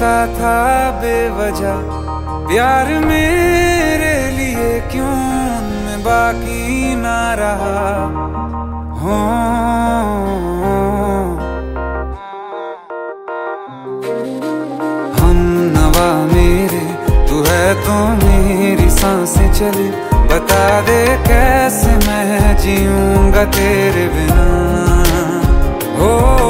करता था बेवजह प्यार मेरे लिए, क्यों मैं बाकी ना रहा। हो हम नवा मेरे, तू है तो मेरी सांसें चले, बता दे कैसे मैं जीऊंगा तेरे बिना। हो